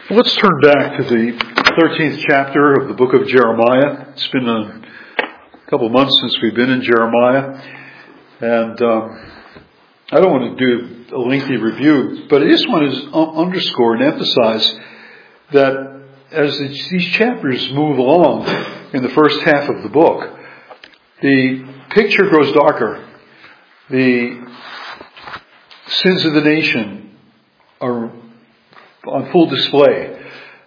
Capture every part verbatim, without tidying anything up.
Let's turn back to the thirteenth chapter of the book of Jeremiah. It's been a couple of months since we've been in Jeremiah, and um, I don't want to do a lengthy review, but I just want to underscore and emphasize that as these chapters move along in the first half of the book, the picture grows darker. The sins of the nation are on full display.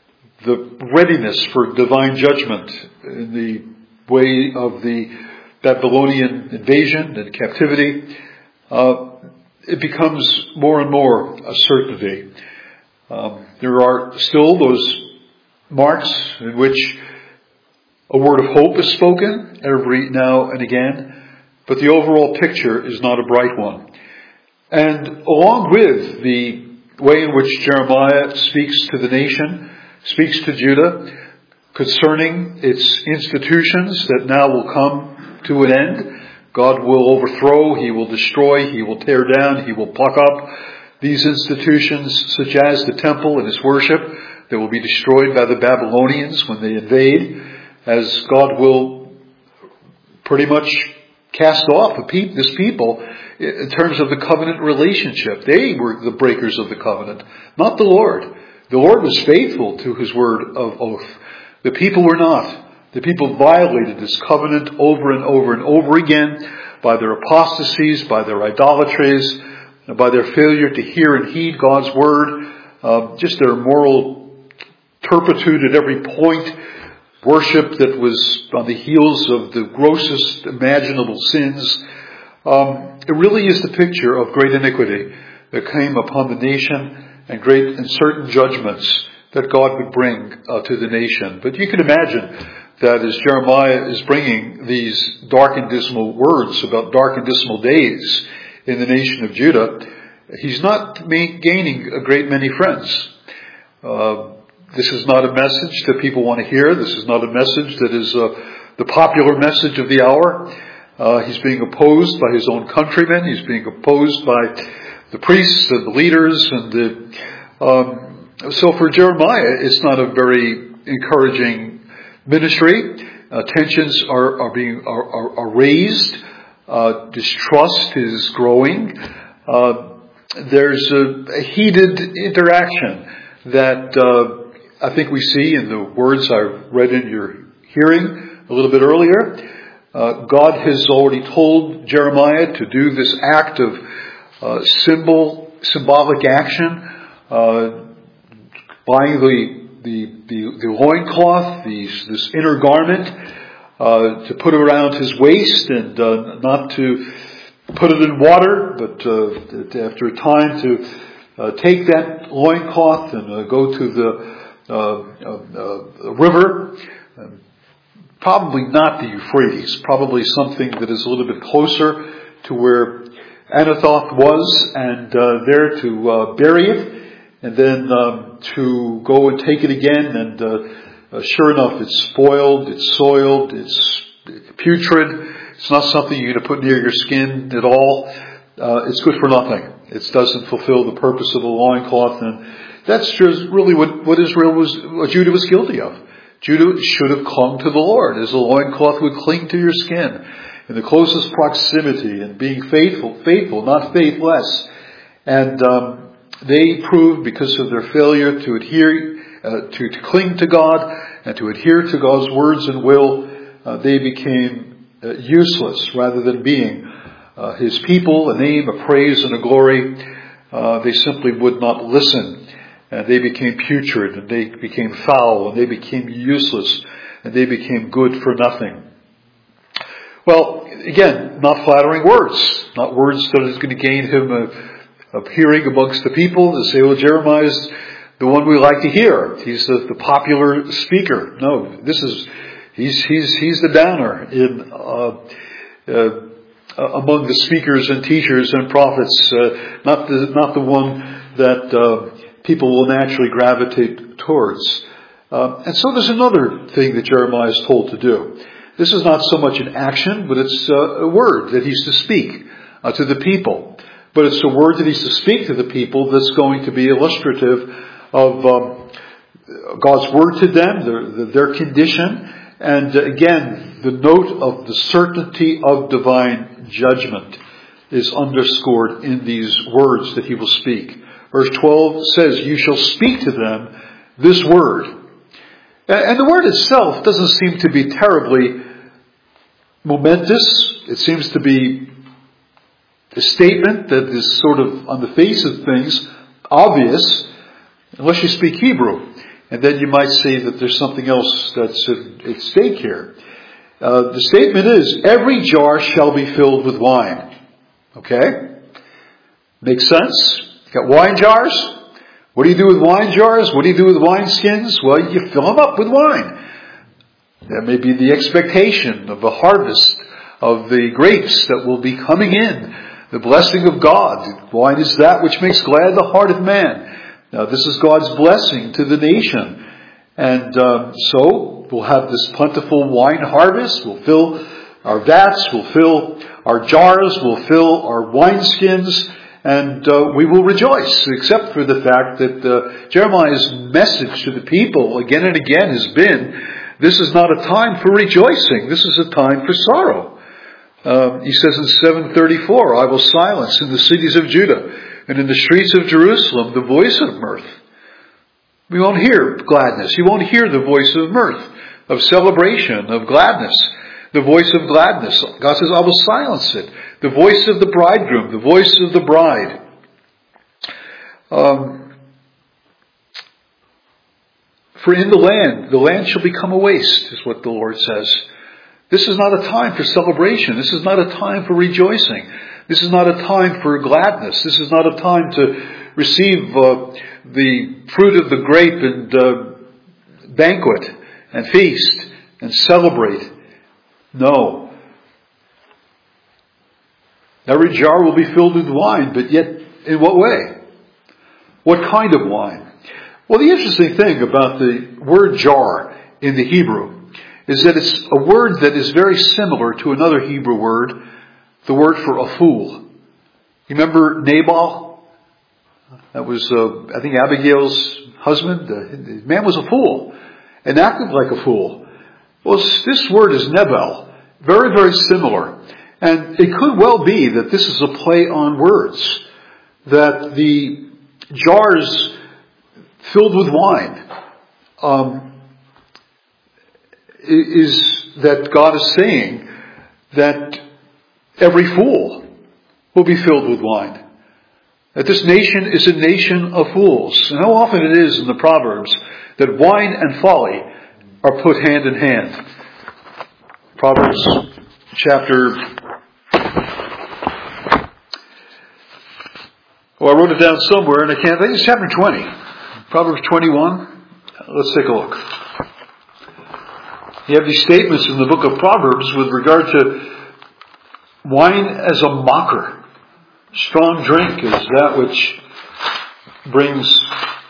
The readiness for divine judgment in the way of the Babylonian invasion and captivity, uh, it becomes more and more a certainty. Um, there are still those marks in which a word of hope is spoken every now and again, but the overall picture is not a bright one. And along with the way in which Jeremiah speaks to the nation, speaks to Judah concerning its institutions that now will come to an end. God will overthrow, He will destroy, He will tear down, He will pluck up these institutions such as the temple and its worship that will be destroyed by the Babylonians when they invade, as God will pretty much cast off this people in terms of the covenant relationship. They were the breakers of the covenant, not the Lord. The Lord was faithful to His word of oath. The people were not. The people violated this covenant over and over and over again by their apostasies, by their idolatries, by their failure to hear and heed God's word, uh, just their moral turpitude at every point, worship that was on the heels of the grossest imaginable sins. Um, it really is the picture of great iniquity that came upon the nation and great and certain judgments that God would bring uh, to the nation. But you can imagine that as Jeremiah is bringing these dark and dismal words about dark and dismal days in the nation of Judah, he's not gaining a great many friends. Uh, this is not a message that people want to hear. This is not a message that is uh, the popular message of the hour. Uh, he's being opposed by his own countrymen. He's being opposed by the priests and the leaders. And the, um, so for Jeremiah, it's not a very encouraging ministry. Uh, tensions are, are being are, are, are raised. Uh, distrust is growing. Uh, there's a, a heated interaction that uh, I think we see in the words I read in your hearing a little bit earlier. Uh, God has already told Jeremiah to do this act of uh, symbol, symbolic action, uh, buying the the the, the loincloth, these, this inner garment, uh, to put it around his waist, and uh, not to put it in water, but uh, after a time to uh, take that loincloth and uh, go to the uh, uh, uh, river. Um, Probably not the Euphrates, probably something that is a little bit closer to where Anathoth was, and uh, there to uh, bury it, and then um, to go and take it again, and uh, uh, sure enough, it's spoiled, it's soiled, it's putrid. It's not something you're going to put near your skin at all. Uh, it's good for nothing. It doesn't fulfill the purpose of a loincloth, and that's just really what, what Israel was, what Judah was guilty of. Judah should have clung to the Lord as a loincloth would cling to your skin in the closest proximity and being faithful, faithful, not faithless. And um, they proved, because of their failure to adhere, uh, to, to cling to God and to adhere to God's words and will, uh, they became uh, useless rather than being uh, His people, a name, a praise, and a glory. Uh, they simply would not listen. And they became putrid, and they became foul, and they became useless, and they became good for nothing. Well, again, not flattering words, not words that is going to gain him a, a hearing amongst the people to say, well, Jeremiah is the one we like to hear. He's the, the popular speaker. No, this is, he's, he's, he's the downer in, uh, uh, among the speakers and teachers and prophets, uh, not the, not the one that, uh, people will naturally gravitate towards. Uh, and so there's another thing that Jeremiah is told to do. This is not so much an action, but it's uh, a word that he's to speak uh, to the people. But it's a word that he's to speak to the people that's going to be illustrative of um, God's word to them, their, their condition, and again, the note of the certainty of divine judgment is underscored in these words that he will speak. Verse twelve says, "You shall speak to them this word." And the word itself doesn't seem to be terribly momentous. It seems to be a statement that is sort of on the face of things obvious, unless you speak Hebrew. And then you might say that there's something else that's at stake here. Uh, the statement is, every jar shall be filled with wine. Okay? Makes sense? You got wine jars? What do you do with wine jars? What do you do with wine skins? Well, you fill them up with wine. That may be the expectation of a harvest of the grapes that will be coming in. The blessing of God. Wine is that which makes glad the heart of man. Now, this is God's blessing to the nation. And um, so, we'll have this plentiful wine harvest. We'll fill our vats. We'll fill our jars. We'll fill our wineskins. And uh, we will rejoice, except for the fact that uh, Jeremiah's message to the people again and again has been, this is not a time for rejoicing. This is a time for sorrow. Uh, he says in seven thirty-four, "I will silence in the cities of Judah and in the streets of Jerusalem the voice of mirth." We won't hear gladness. You won't hear the voice of mirth, of celebration, of gladness. The voice of gladness. God says, I will silence it. The voice of the bridegroom, the voice of the bride. Um, For in the land, the land shall become a waste, is what the Lord says. This is not a time for celebration. This is not a time for rejoicing. This is not a time for gladness. This is not a time to receive uh, the fruit of the grape and uh, banquet and feast and celebrate. No. Every jar will be filled with wine, but yet in what way? What kind of wine? Well, the interesting thing about the word jar in the Hebrew is that it's a word that is very similar to another Hebrew word, the word for a fool. You remember Nabal? That was, uh, I think, Abigail's husband. The man was a fool and acted like a fool. Well, this word is Nebel. Very, very similar. And it could well be that this is a play on words. That the jars filled with wine um, is that God is saying that every fool will be filled with wine. That this nation is a nation of fools. And how often it is in the Proverbs that wine and folly are put hand in hand. Proverbs chapter... Oh, I wrote it down somewhere and I can't... I think it's chapter twenty. Proverbs twenty-one. Let's take a look. You have these statements in the book of Proverbs with regard to wine as a mocker. Strong drink is that which brings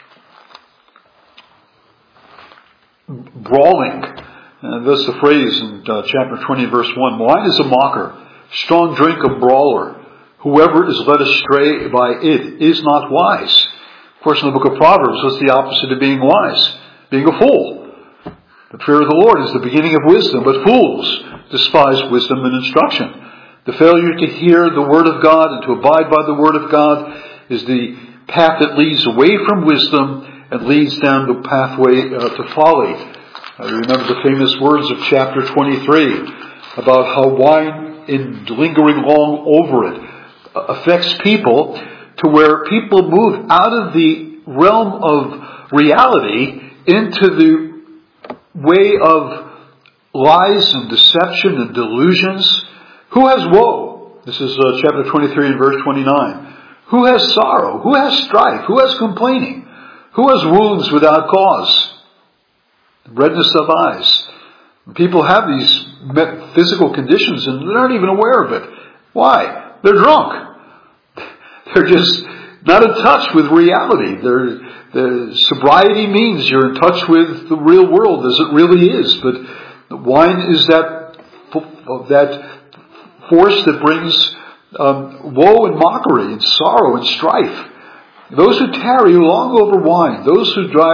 brawling. And that's the phrase in uh, chapter twenty, verse one. Wine is a mocker. Strong drink a brawler. Whoever is led astray by it is not wise. Of course, in the book of Proverbs, what's the opposite of being wise? Being a fool. The fear of the Lord is the beginning of wisdom, but fools despise wisdom and instruction. The failure to hear the word of God and to abide by the word of God is the path that leads away from wisdom and leads down the pathway uh, to folly. I remember the famous words of chapter twenty-three about how wine, in lingering long over it, affects people to where people move out of the realm of reality into the way of lies and deception and delusions. Who has woe? This is uh, chapter twenty-three and verse twenty-nine. Who has sorrow? Who has strife? Who has complaining? Who has wounds without cause? Redness of eyes. People have these physical conditions and they're not even aware of it. Why? They're drunk. They're just not in touch with reality. They're, the sobriety means you're in touch with the real world as it really is. But wine is that that force that brings um, woe and mockery and sorrow and strife. Those who tarry long over wine, those who drive,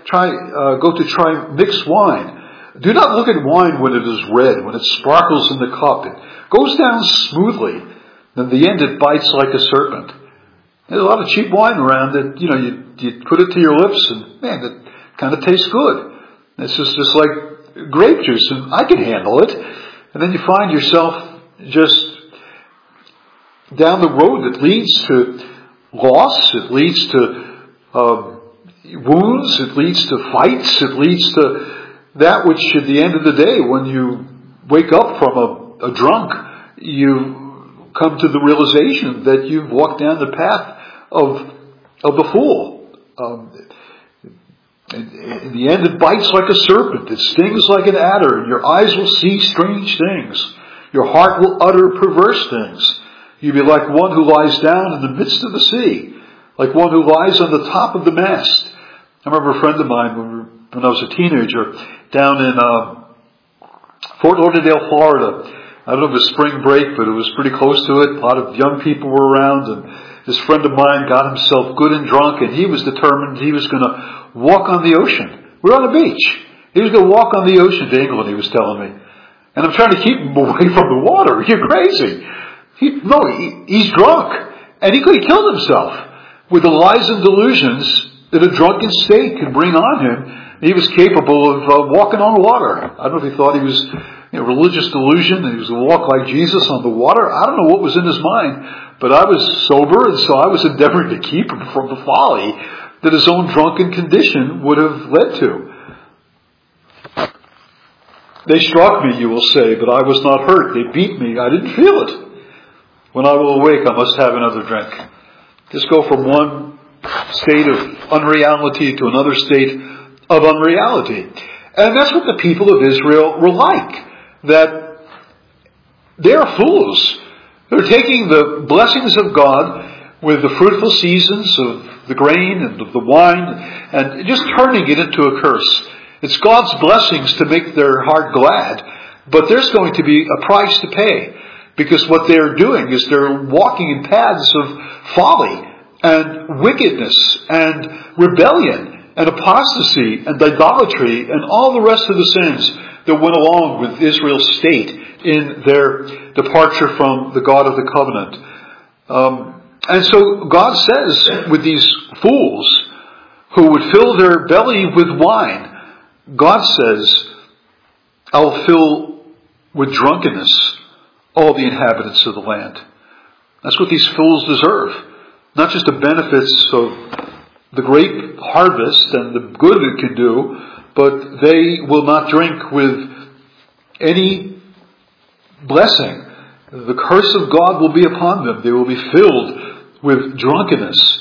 try, uh, go to try mixed wine. Do not look at wine when it is red, when it sparkles in the cup. It goes down smoothly. In the end, it bites like a serpent. There's a lot of cheap wine around that, you know, you, you put it to your lips and, man, it kind of tastes good. It's just, just like grape juice, and I can handle it. And then you find yourself just down the road that leads to loss, it leads to uh, wounds, it leads to fights, it leads to that which at the end of the day, when you wake up from a, a drunk, you come to the realization that you've walked down the path of of the fool. Um, in, in the end, it bites like a serpent, it stings like an adder, and your eyes will see strange things. Your heart will utter perverse things. You'll be like one who lies down in the midst of the sea, like one who lies on the top of the mast. I remember a friend of mine when, we were, when I was a teenager down in uh, Fort Lauderdale, Florida. I don't know if it was spring break, but it was pretty close to it. A lot of young people were around, and this friend of mine got himself good and drunk, and he was determined he was going to walk on the ocean. We're on a beach. He was going to walk on the ocean to England, he was telling me. And I'm trying to keep him away from the water. You're crazy. He, no, he, he's drunk. And he could have killed himself with the lies and delusions that a drunken state can bring on him. He was capable of uh, walking on water. I don't know if he thought he was you know, religious delusion and he was going to walk like Jesus on the water. I don't know what was in his mind. But I was sober, and so I was endeavoring to keep him from the folly that his own drunken condition would have led to. They struck me, you will say, but I was not hurt. They beat me. I didn't feel it. When I will awake, I must have another drink. Just go from one state of unreality to another state of unreality. And that's what the people of Israel were like. That they're fools. They're taking the blessings of God with the fruitful seasons of the grain and of the wine and just turning it into a curse. It's God's blessings to make their heart glad, but there's going to be a price to pay. Because what they're doing is they're walking in paths of folly and wickedness and rebellion and apostasy and idolatry and all the rest of the sins that went along with Israel's state in their departure from the God of the covenant. Um, and so God says with these fools who would fill their belly with wine, God says, I'll fill with drunkenness all the inhabitants of the land. That's what these fools deserve. Not just the benefits of the grape harvest and the good it can do, but they will not drink with any blessing. The curse of God will be upon them. They will be filled with drunkenness.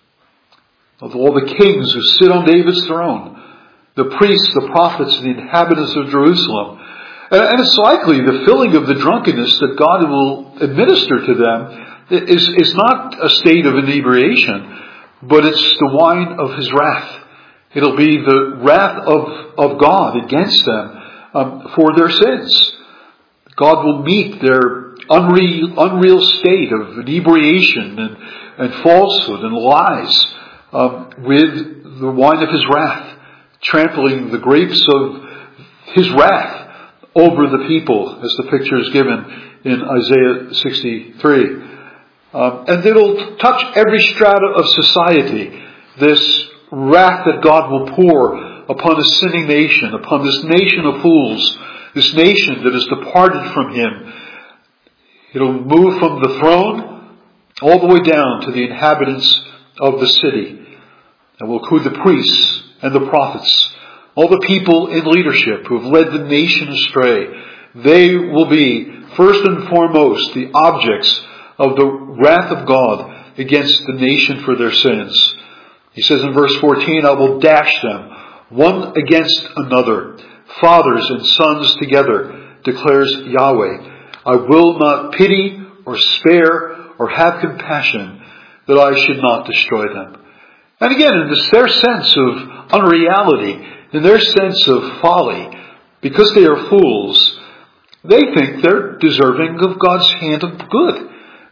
Of all the kings who sit on David's throne, the priests, the prophets, and the inhabitants of Jerusalem. And it's likely the filling of the drunkenness that God will administer to them is, is not a state of inebriation, but it's the wine of His wrath. It'll be the wrath of, of God against them um, for their sins. God will meet their unreal, unreal state of inebriation and, and falsehood and lies um, with the wine of His wrath, trampling the grapes of His wrath over the people, as the picture is given in Isaiah sixty-three. Um, and it'll touch every strata of society, this wrath that God will pour upon a sinning nation, upon this nation of fools, this nation that has departed from Him. It'll move from the throne all the way down to the inhabitants of the city. And will include the priests and the prophets, all the people in leadership who have led the nation astray. They will be, first and foremost, the objects of the wrath of God against the nation for their sins. He says in verse fourteen, I will dash them, one against another, fathers and sons together, declares Yahweh. I will not pity or spare or have compassion that I should not destroy them. And again, in this, their sense of unreality, in their sense of folly, because they are fools, they think they're deserving of God's hand of good.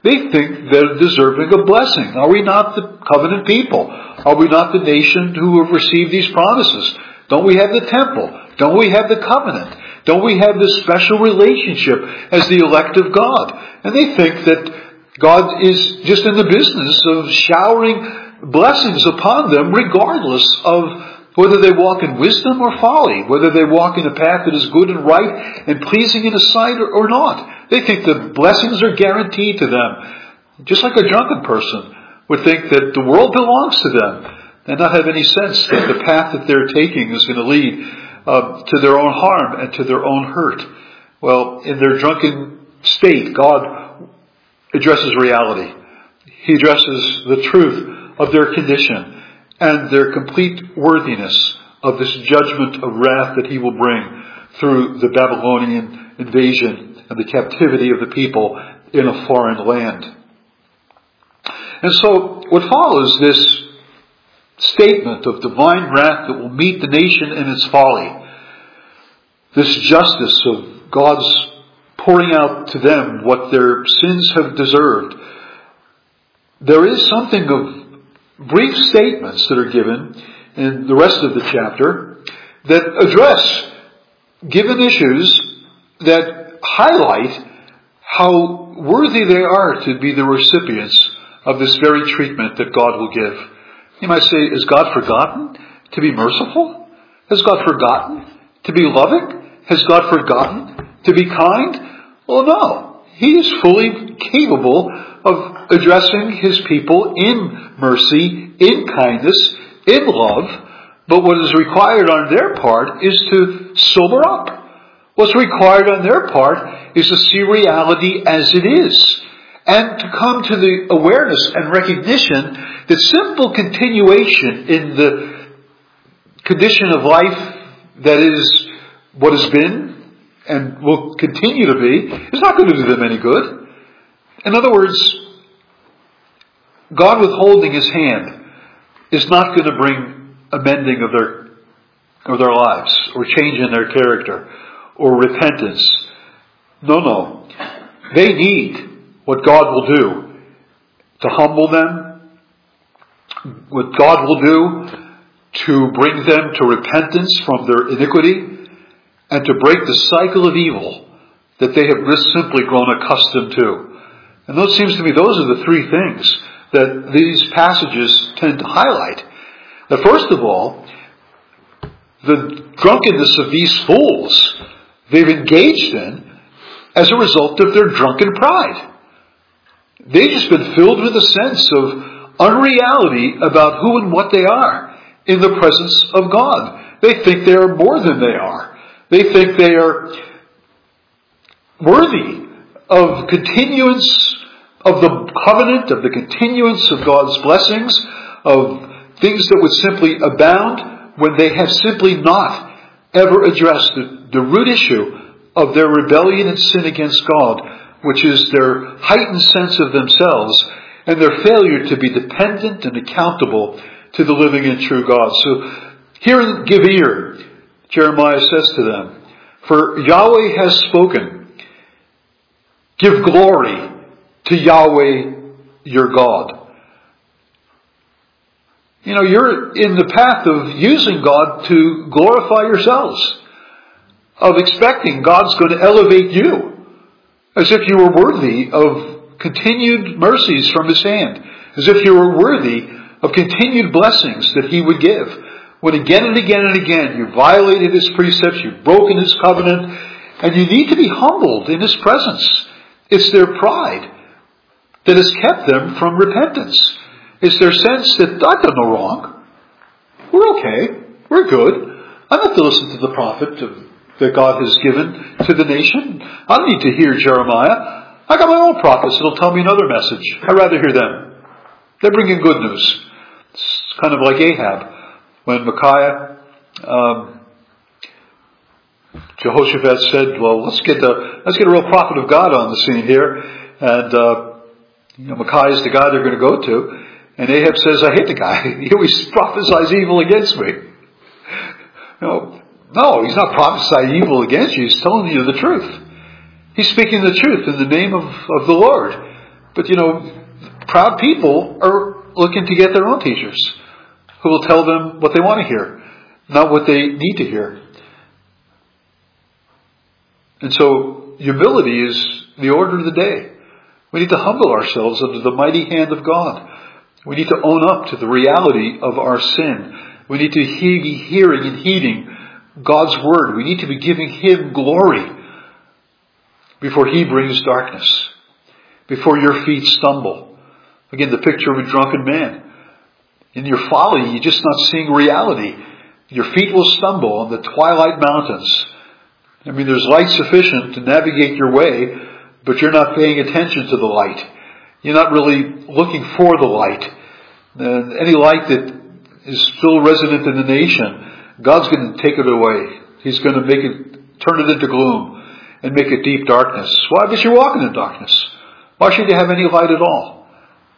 they think they're deserving of blessing. Are we not the covenant people? Are we not the nation who have received these promises? Don't we have the temple? Don't we have the covenant? Don't we have this special relationship as the elect of God? And they think that God is just in the business of showering blessings upon them regardless of whether they walk in wisdom or folly, whether they walk in a path that is good and right and pleasing in His sight or, or not. They think the blessings are guaranteed to them. Just like a drunken person would think that the world belongs to them and not have any sense that the path that they're taking is going to lead uh, to their own harm and to their own hurt. Well, in their drunken state, God addresses reality. He addresses the truth of their condition and their complete worthiness of this judgment of wrath that He will bring through the Babylonian invasion and the captivity of the people in a foreign land. And so what follows this statement of divine wrath that will meet the nation in its folly, this justice of God's pouring out to them what their sins have deserved, there is something of brief statements that are given in the rest of the chapter that address given issues that highlight how worthy they are to be the recipients of this very treatment that God will give. You might say, is God forgotten to be merciful? Has God forgotten to be loving? Has God forgotten to be kind? Well, no. He is fully capable of addressing His people in mercy, in kindness, in love. But what is required on their part is to sober up. What's required on their part is to see reality as it is. And to come to the awareness and recognition that simple continuation in the condition of life that is what has been and will continue to be is not going to do them any good. In other words, God withholding His hand is not going to bring a mending of their of their lives or change in their character or repentance. No, no. They need what God will do to humble them, what God will do to bring them to repentance from their iniquity, and to break the cycle of evil that they have just simply grown accustomed to. And those seems to me those are the three things that these passages tend to highlight. Now, first of all, the drunkenness of these fools they've engaged in as a result of their drunken pride. They've just been filled with a sense of unreality about who and what they are in the presence of God. They think they are more than they are. They think they are worthy of continuance of the covenant, of the continuance of God's blessings, of things that would simply abound when they have simply not ever addressed the, the root issue of their rebellion and sin against God, which is their heightened sense of themselves and their failure to be dependent and accountable to the living and true God. So here in Give ear, Jeremiah says to them, for Yahweh has spoken, give glory to Yahweh your God. You know, you're in the path of using God to glorify yourselves, of expecting God's going to elevate you, as if you were worthy of continued mercies from His hand, as if you were worthy of continued blessings that He would give. When again and again and again you violated His precepts, you've broken His covenant, and you need to be humbled in His presence. It's their pride that has kept them from repentance. It's their sense that I've done no wrong. We're okay. We're good. I don't have to listen to the prophet of, that God has given to the nation. I don't need to hear Jeremiah. I got my own prophets that'll tell me another message. I'd rather hear them. They bring in good news. It's kind of like Ahab. When Micaiah, um, Jehoshaphat said, well, let's get the, let's get a real prophet of God on the scene here. And, uh, you know, Micaiah is the guy they're going to go to. And Ahab says, I hate the guy. He always prophesies evil against me. No, no, he's not prophesying evil against you. He's telling you the truth. He's speaking the truth in the name of, of the Lord But, you know, proud people are looking to get their own teachers who will tell them what they want to hear, not what they need to hear. And so humility is the order of the day. We need to humble ourselves under the mighty hand of God. We need to own up to the reality of our sin. We need to be hearing and heeding God's word. We need to be giving Him glory before He brings darkness, before your feet stumble. Again, the picture of a drunken man. In your folly, you're just not seeing reality. Your feet will stumble on the twilight mountains. I mean, there's light sufficient to navigate your way, but you're not paying attention to the light. You're not really looking for the light. And any light that is still resident in the nation, God's going to take it away. He's going to make it, turn it into gloom and make it deep darkness. Why? Because you're walking in darkness. Why should you have any light at all?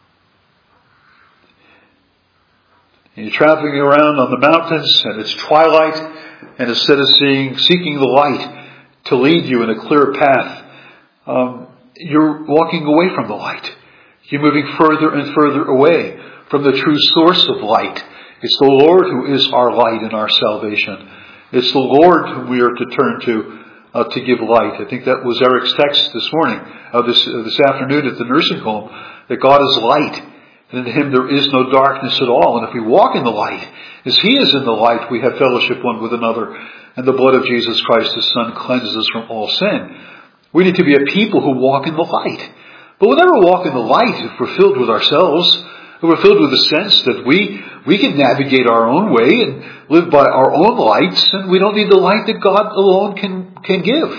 And you're traveling around on the mountains and it's twilight, and instead of seeing, seeking the light to lead you in a clear path, um, you're walking away from the light. You're moving further and further away from the true source of light. It's the Lord who is our light and our salvation. It's the Lord whom we are to turn to uh, to give light. I think that was Eric's text this morning, uh, this uh, this afternoon at the nursing home, that God is light, and in Him there is no darkness at all. And if we walk in the light, as He is in the light, we have fellowship one with another, and the blood of Jesus Christ, His Son, cleanses us from all sin. We need to be a people who walk in the light. But we'll never walk in the light if we're filled with ourselves. We're filled with the sense that we we can navigate our own way and live by our own lights, and we don't need the light that God alone can, can give.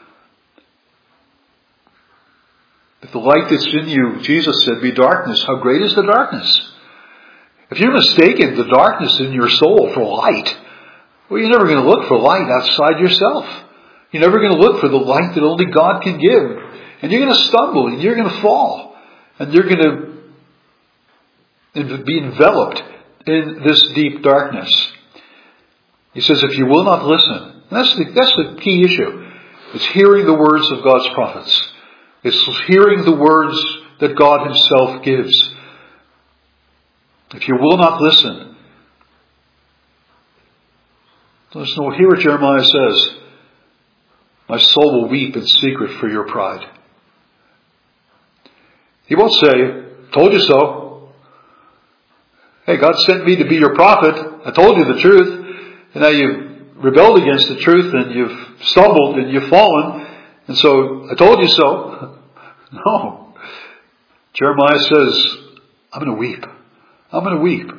If the light that's in you, Jesus said, be darkness, how great is the darkness? If you're mistaken the darkness in your soul for light, well, you're never going to look for light outside yourself. You're never going to look for the light that only God can give. And you're going to stumble, and you're going to fall, and you're going to be enveloped in this deep darkness. He says, if you will not listen, that's the, that's the key issue. It's hearing the words of God's prophets. It's hearing the words that God Himself gives. If you will not listen, listen, we'll hear what Jeremiah says. My soul will weep in secret for your pride. He won't say, told you so. Hey, God sent me to be your prophet. I told you the truth. And now you've rebelled against the truth, and you've stumbled, and you've fallen. And so I told you so. No. Jeremiah says, I'm going to weep. I'm going to weep.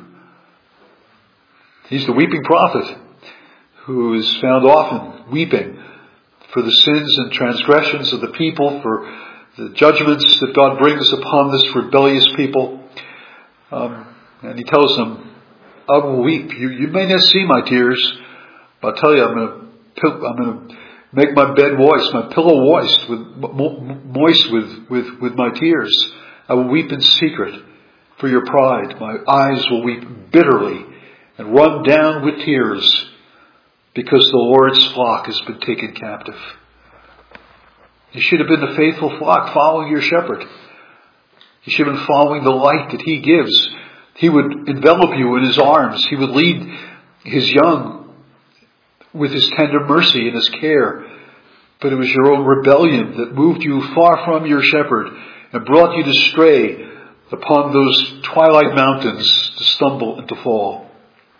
He's the weeping prophet who is found often weeping for the sins and transgressions of the people, for the judgments that God brings upon this rebellious people. Um, and he tells them, I will weep. You, you may not see my tears, but I'll tell you, I'm going to, I'm going to make my bed moist, my pillow moist with, moist with, with, with my tears. I will weep in secret for your pride. My eyes will weep bitterly and run down with tears because the Lord's flock has been taken captive. You should have been the faithful flock following your shepherd. You should have been following the light that He gives. He would envelop you in His arms. He would lead His young with His tender mercy and His care. But it was your own rebellion that moved you far from your shepherd and brought you to stray upon those twilight mountains to stumble and to fall.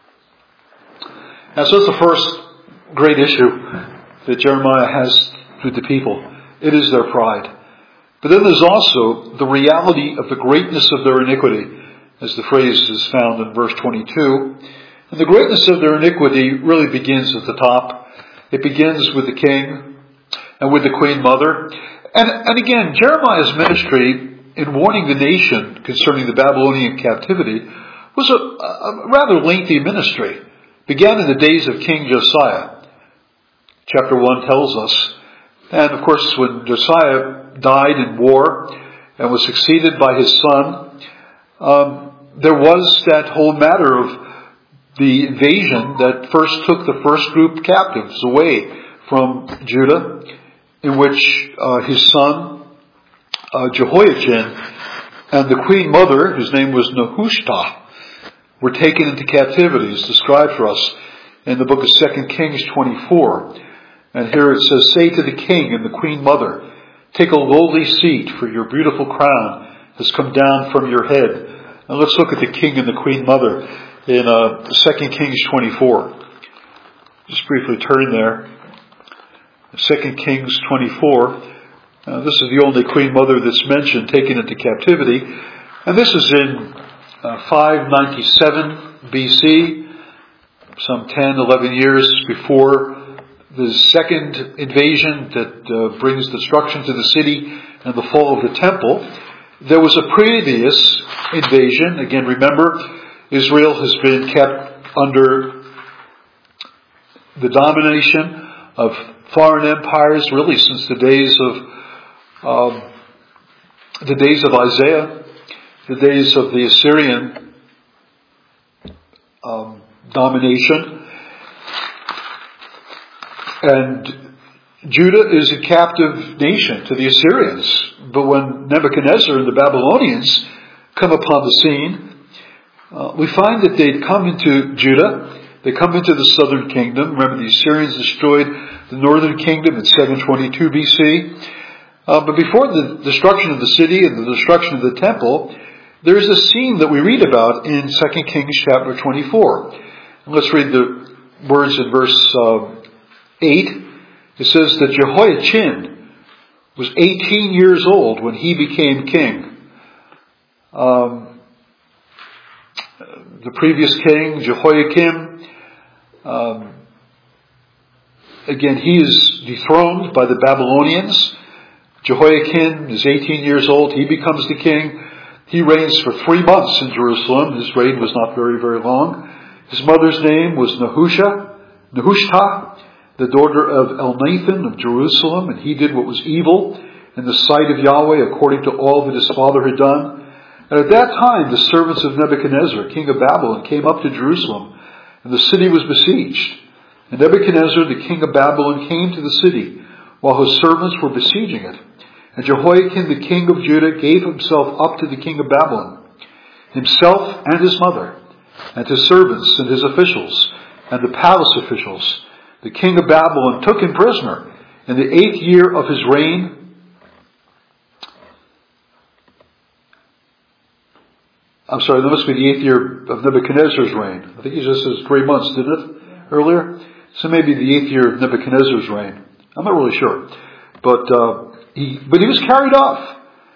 And so that's the first great issue that Jeremiah has with the people. It is their pride. But then there's also the reality of the greatness of their iniquity, as the phrase is found in verse twenty-two. And the greatness of their iniquity really begins at the top. It begins with the king and with the queen mother. And, and again, Jeremiah's ministry in warning the nation concerning the Babylonian captivity was a, a rather lengthy ministry. It began in the days of King Josiah. Chapter one tells us. And of course, when Josiah died in war and was succeeded by his son, um, there was that whole matter of the invasion that first took the first group captives away from Judah, in which uh, his son uh, Jehoiachin and the queen mother, whose name was Nehushta, were taken into captivity, as described for us in the book of Second Kings twenty-four. And here it says, "Say to the king and the queen mother, take a lowly seat, for your beautiful crown has come down from your head." Now let's look at the king and the queen mother in uh, Second Kings twenty-four. Just briefly turn there. Second Kings twenty-four. Uh, this is the only queen mother that's mentioned, taken into captivity. And this is in uh, five ninety-seven B C, some ten, eleven years before the second invasion that uh, brings destruction to the city and the fall of the temple. There was a previous invasion. Again, remember, Israel has been kept under the domination of foreign empires really since the days of um, the days of Isaiah, the days of the Assyrian um, domination. And Judah is a captive nation to the Assyrians. But when Nebuchadnezzar and the Babylonians come upon the scene, uh, we find that they'd come into Judah. They come into the southern kingdom. Remember, the Assyrians destroyed the northern kingdom in seven twenty-two B C. Uh, but before the destruction of the city and the destruction of the temple, there is a scene that we read about in Second Kings chapter twenty-four. And let's read the words in verse uh, eight. It says that Jehoiachin was eighteen years old when he became king. Um, the previous king, Jehoiakim, um, again, he is dethroned by the Babylonians. Jehoiakim is eighteen years old. He becomes the king. He reigns for three months in Jerusalem. His reign was not very, very long. His mother's name was Nehusha, Nehushta, the daughter of Elnathan of Jerusalem, and he did what was evil in the sight of Yahweh according to all that his father had done. And at that time, the servants of Nebuchadnezzar, king of Babylon, came up to Jerusalem, and the city was besieged. And Nebuchadnezzar, the king of Babylon, came to the city, while his servants were besieging it. And Jehoiakim, the king of Judah, gave himself up to the king of Babylon, himself and his mother, and his servants and his officials, and the palace officials. The king of Babylon took him prisoner in the eighth year of his reign. I'm sorry, that must be the eighth year of Nebuchadnezzar's reign. I think he just says three months, didn't it? Yeah. Earlier? So maybe the eighth year of Nebuchadnezzar's reign. I'm not really sure. But, uh, he, but he was carried off.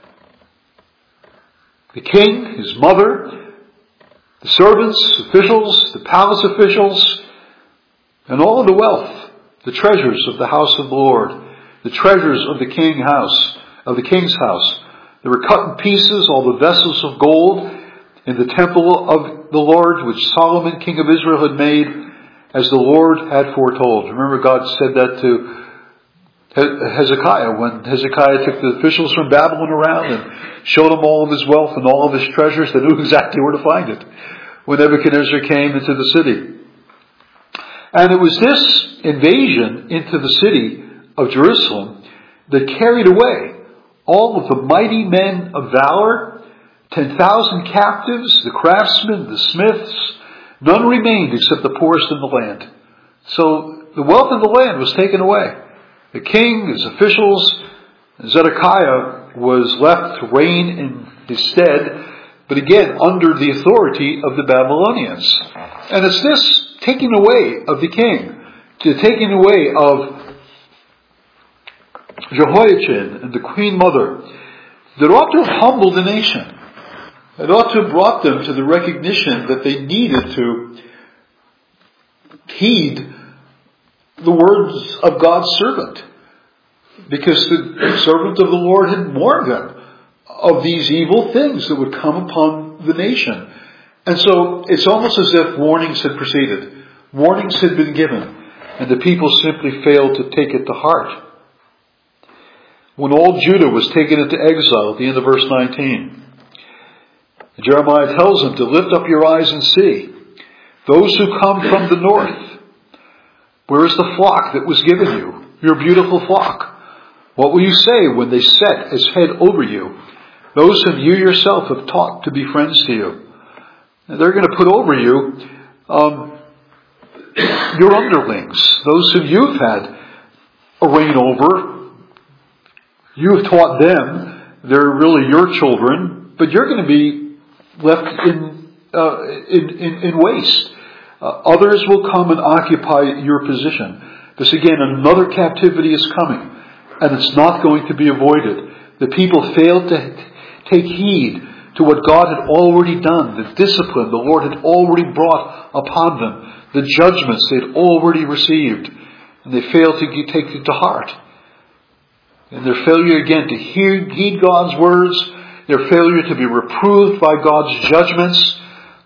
The king, his mother, the servants, officials, the palace officials, and all of the wealth, the treasures of the house of the Lord, the treasures of the king house, of the king's house. They were cut in pieces, all the vessels of gold in the temple of the Lord, which Solomon, king of Israel, had made, as the Lord had foretold. Remember, God said that to Hezekiah, when Hezekiah took the officials from Babylon around and showed them all of his wealth and all of his treasures. They knew exactly where to find it when Nebuchadnezzar came into the city. And it was this invasion into the city of Jerusalem that carried away all of the mighty men of valor, ten thousand captives, the craftsmen, the smiths. None remained except the poorest in the land. So the wealth of the land was taken away. The king, his officials, Zedekiah was left to reign in his stead, but again under the authority of the Babylonians. And it's this taking away of the king, the taking away of Jehoiachin and the queen mother, that ought to have humbled the nation. It ought to have brought them to the recognition that they needed to heed the words of God's servant, because the servant of the Lord had warned them of these evil things that would come upon the nation. And so it's almost as if warnings had preceded. Warnings had been given, and the people simply failed to take it to heart. When all Judah was taken into exile, at the end of verse nineteen, Jeremiah tells them to lift up your eyes and see those who come from the north. Where is the flock that was given you, your beautiful flock? What will you say when they set as head over you? those whom you yourself have taught to be friends to you. And they're going to put over you um, your underlings, those whom you've had a reign over. You have taught them. They're really your children, but you're going to be left in uh, in, in, in waste. Uh, others will come and occupy your position. This again, another captivity is coming, and it's not going to be avoided. The people failed to take heed to what God had already done, the discipline the Lord had already brought upon them, the judgments they had already received, and they failed to take it to heart. And their failure again to hear, heed God's words, their failure to be reproved by God's judgments,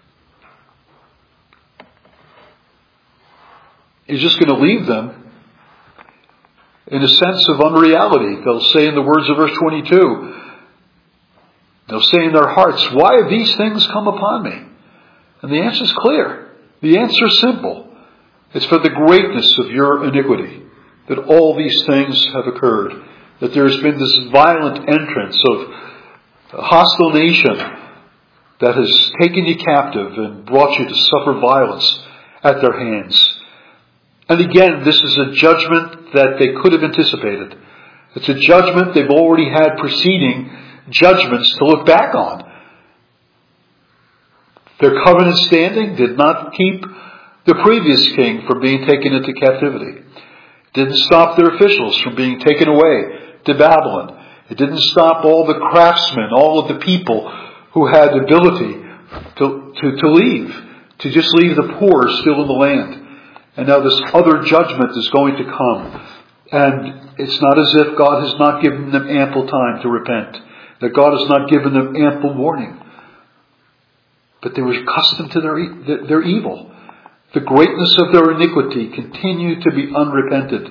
is just going to leave them in a sense of unreality. They'll say in the words of verse twenty-two, they'll say in their hearts, why have these things come upon me? And the answer is clear. The answer is simple. It's for the greatness of your iniquity that all these things have occurred. That there has been this violent entrance of a hostile nation that has taken you captive and brought you to suffer violence at their hands. And again, this is a judgment that they could have anticipated. It's a judgment they've already had preceding judgments to look back on. Their covenant standing did not keep the previous king from being taken into captivity. It didn't stop their officials from being taken away to Babylon. It didn't stop all the craftsmen, all of the people who had the ability to, to, to leave, to just leave the poor still in the land. And now this other judgment is going to come. And it's not as if God has not given them ample time to repent. That God has not given them ample warning. But they were accustomed to their, their evil. The greatness of their iniquity continued to be unrepented.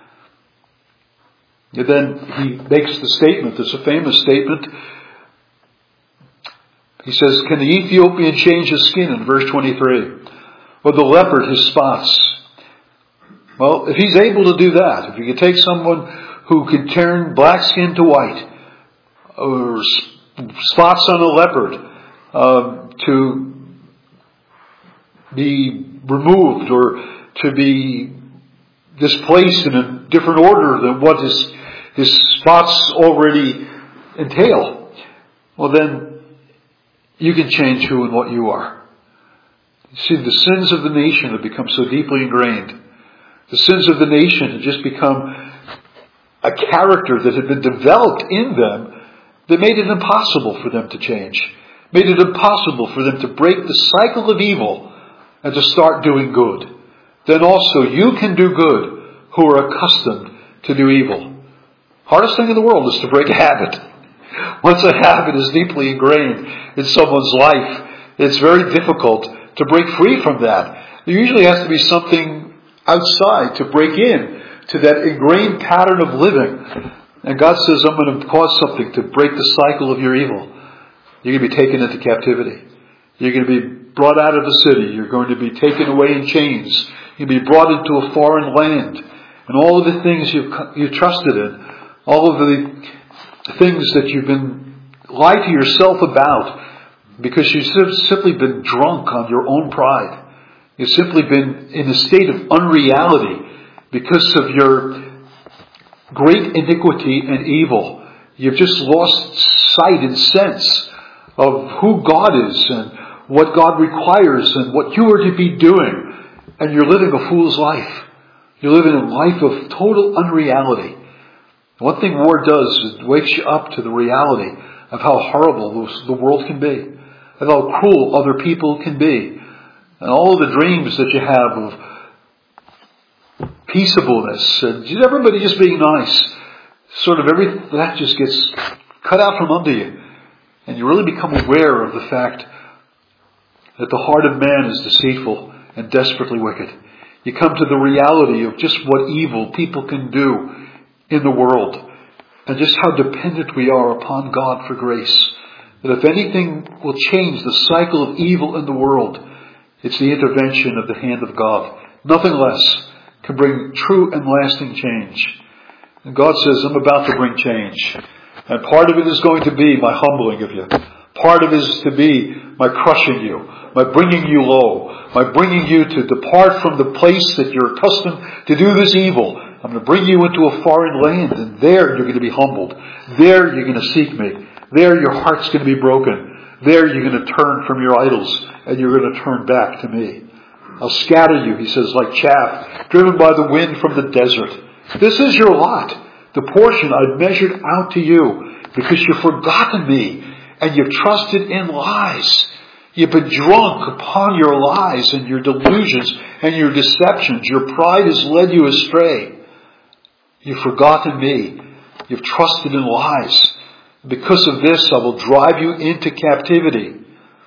And then he makes the statement, it's a famous statement. He says, can the Ethiopian change his skin in verse twenty-three? Or the leopard his spots? Well, if he's able to do that, if you could take someone who could turn black skin to white, or spots on a leopard uh, to be removed or to be displaced in a different order than what his, his spots already entail, well then you can change who and what you are. You see, the sins of the nation have become so deeply ingrained. The sins of the nation have just become a character that had been developed in them that made it impossible for them to change. Made it impossible for them to break the cycle of evil and to start doing good. Then also you can do good who are accustomed to do evil. Hardest thing in the world is to break a habit. Once a habit is deeply ingrained in someone's life, it's very difficult to break free from that. There usually has to be something outside to break in to that ingrained pattern of living. And God says, I'm going to cause something to break the cycle of your evil. You're going to be taken into captivity. You're going to be brought out of the city. You're going to be taken away in chains. You'll be brought into a foreign land. And all of the things you've, you've trusted in, all of the things that you've been lied to yourself about because you've simply been drunk on your own pride. You've simply been in a state of unreality because of your great iniquity and evil. You've just lost sight and sense of who God is and what God requires and what you are to be doing. And you're living a fool's life. You're living a life of total unreality. One thing war does is it wakes you up to the reality of how horrible the world can be, of how cruel other people can be, and all of the dreams that you have of peaceableness and everybody just being nice. Sort of every that just gets cut out from under you, and you really become aware of the fact that the heart of man is deceitful and desperately wicked. You come to the reality of just what evil people can do in the world, and just how dependent we are upon God for grace. That if anything will change the cycle of evil in the world, it's the intervention of the hand of God. Nothing less can bring true and lasting change. And God says, I'm about to bring change. And part of it is going to be my humbling of you. Part of it is to be my crushing you, my bringing you low, my bringing you to depart from the place that you're accustomed to do this evil. I'm going to bring you into a foreign land, and there you're going to be humbled. There you're going to seek me. There your heart's going to be broken. There you're going to turn from your idols, and you're going to turn back to me. I'll scatter you, he says, like chaff, driven by the wind from the desert. This is your lot, the portion I've measured out to you, because you've forgotten me, and you've trusted in lies. You've been drunk upon your lies and your delusions and your deceptions. Your pride has led you astray. You've forgotten me. You've trusted in lies. Because of this, I will drive you into captivity.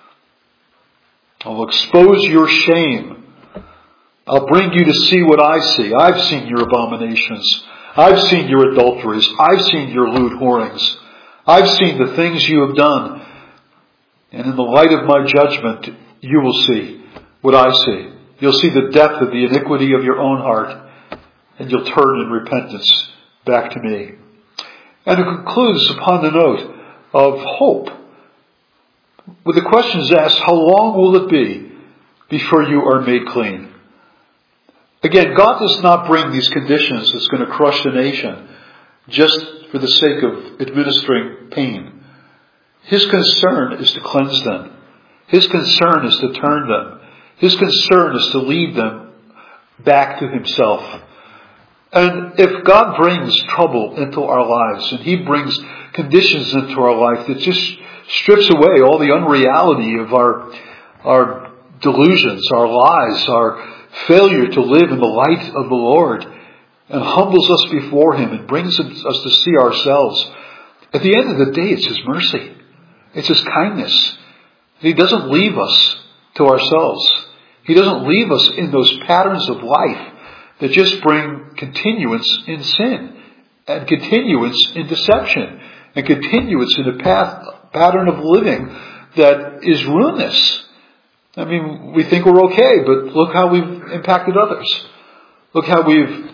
I will expose your shame. I'll bring you to see what I see. I've seen your abominations. I've seen your adulteries. I've seen your lewd whorings. I've seen the things you have done. And in the light of my judgment, you will see what I see. You'll see the depth of the iniquity of your own heart, and you'll turn in repentance back to me. And it concludes upon the note of hope, with the question is asked, how long will it be before you are made clean? Again, God does not bring these conditions that's going to crush the nation just for the sake of administering pain. His concern is to cleanse them. His concern is to turn them. His concern is to lead them back to himself. And if God brings trouble into our lives, and he brings conditions into our life that just strips away all the unreality of our, our delusions, our lies, our failure to live in the light of the Lord, and humbles us before him and brings us to see ourselves, at the end of the day, it's his mercy. It's his kindness. He doesn't leave us to ourselves. He doesn't leave us in those patterns of life that just bring continuance in sin, and continuance in deception, and continuance in a path, pattern of living that is ruinous. I mean, we think we're okay, but look how we've impacted others. Look how we've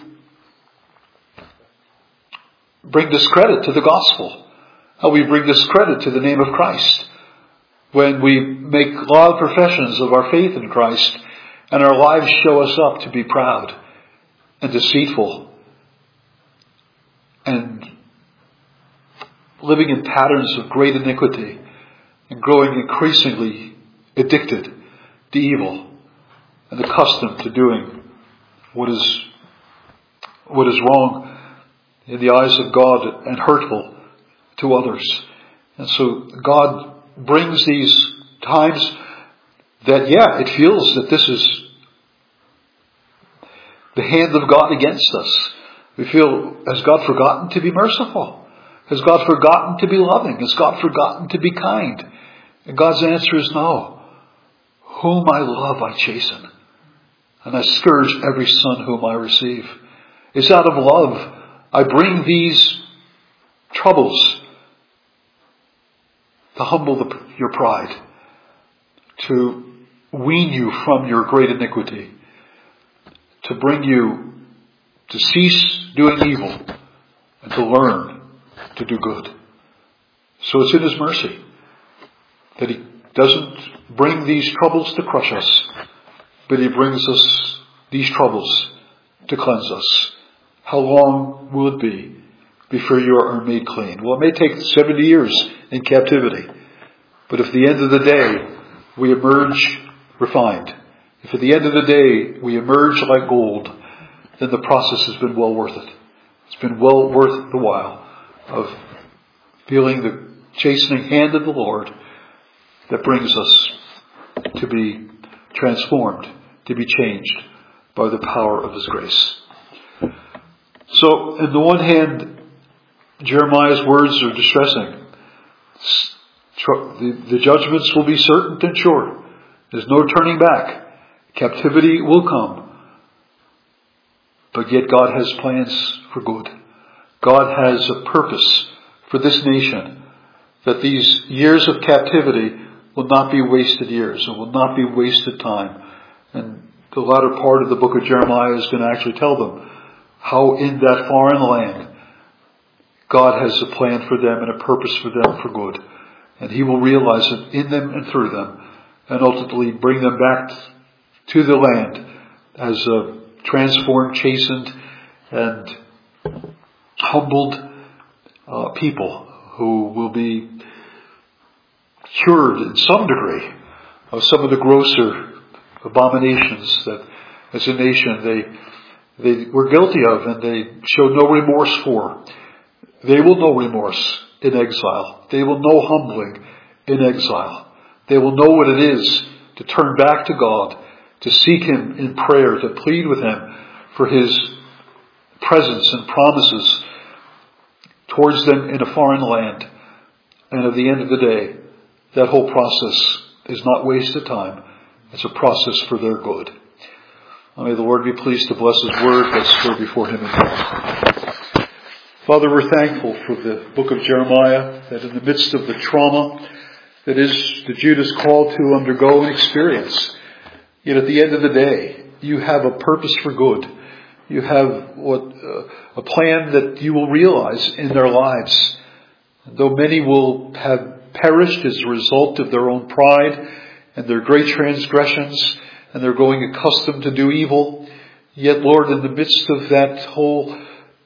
bring discredit to the gospel. How we bring discredit to the name of Christ. When we make loud professions of our faith in Christ, and our lives show us up to be proud and deceitful and living in patterns of great iniquity and growing increasingly addicted to evil and accustomed to doing what is what is wrong in the eyes of God and hurtful to others. And so God brings these times that, yeah, it feels that this is the hand of God against us. We feel, has God forgotten to be merciful? Has God forgotten to be loving? Has God forgotten to be kind? And God's answer is no. Whom I love, I chasten, and I scourge every son whom I receive. It's out of love I bring these troubles to humble the, your pride, to wean you from your great iniquity, to bring you to cease doing evil and to learn to do good. So it's in his mercy that he doesn't bring these troubles to crush us, but he brings us these troubles to cleanse us. How long will it be before you are made clean? Well, it may take seventy years in captivity, but if at the end of the day we emerge refined, if at the end of the day we emerge like gold, then the process has been well worth it. It's been well worth the while of feeling the chastening hand of the Lord that brings us to be transformed, to be changed by the power of his grace. So, on the one hand, Jeremiah's words are distressing. The, the judgments will be certain and sure. There's no turning back. Captivity will come. But yet God has plans for good. God has a purpose for this nation, that these years of captivity will not be wasted years and will not be wasted time. And the latter part of the book of Jeremiah is going to actually tell them how in that foreign land God has a plan for them and a purpose for them for good. And He will realize it in them and through them, and ultimately bring them back to the land as a transformed, chastened, and humbled uh, people who will be cured in some degree of some of the grosser abominations that as a nation they they were guilty of and they showed no remorse for. They will know remorse in exile. They will know humbling in exile. They will know what it is to turn back to God, to seek Him in prayer, to plead with Him for His presence and promises towards them in a foreign land. And at the end of the day, that whole process is not wasted time. It's a process for their good. May the Lord be pleased to bless His word. Let's go before Him in prayer. Father, we're thankful for the book of Jeremiah, that in the midst of the trauma that is the Judas called to undergo and experience, yet at the end of the day, you have a purpose for good. You have what uh, a plan that you will realize in their lives. Though many will have perished as a result of their own pride and their great transgressions, and they're growing accustomed to do evil, yet, Lord, in the midst of that whole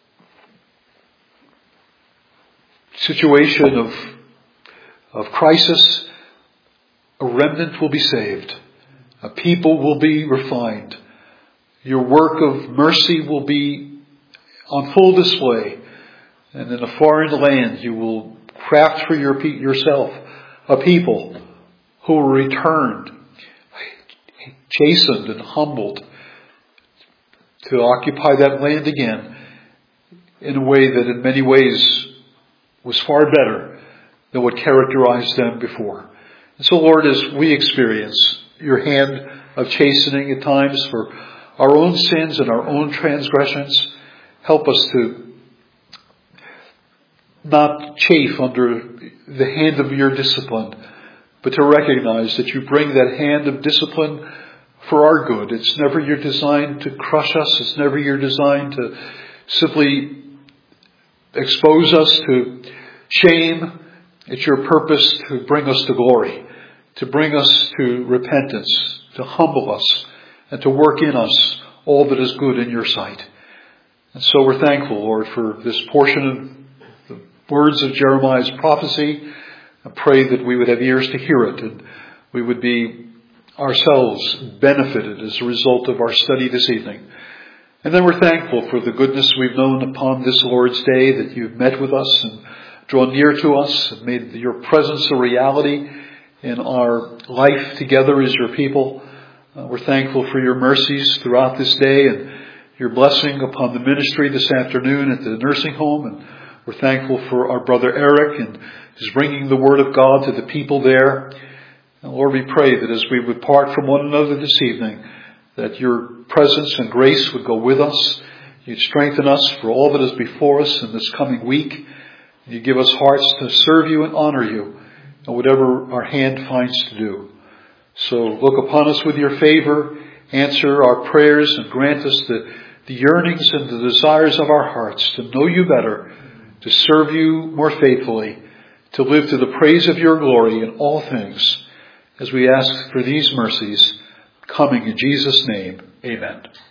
situation of of crisis, a remnant will be saved. A people will be refined. Your work of mercy will be on full display. And in a foreign land, you will craft for your yourself a people who will return chastened and humbled to occupy that land again in a way that in many ways was far better than what characterized them before. And so, Lord, as we experience your hand of chastening at times for our own sins and our own transgressions, help us to not chafe under the hand of your discipline, but to recognize that you bring that hand of discipline for our good. It's never your design to crush us. It's never your design to simply expose us to shame. It's your purpose to bring us to glory, to bring us to repentance, to humble us, and to work in us all that is good in your sight. And so we're thankful, Lord, for this portion of the words of Jeremiah's prophecy. I pray that we would have ears to hear it and we would be ourselves benefited as a result of our study this evening. And then we're thankful for the goodness we've known upon this Lord's Day, that you've met with us and drawn near to us and made your presence a reality in our life together as your people. Uh, we're thankful for your mercies throughout this day and your blessing upon the ministry this afternoon at the nursing home. And we're thankful for our brother Eric and his bringing the word of God to the people there. And Lord, we pray that as we would part from one another this evening, that your presence and grace would go with us. You'd strengthen us for all that is before us in this coming week. You give us hearts to serve you and honor you in whatever our hand finds to do. So look upon us with your favor, answer our prayers, and grant us the, the yearnings and the desires of our hearts to know you better, to serve you more faithfully, to live to the praise of your glory in all things, as we ask for these mercies, coming in Jesus' name. Amen.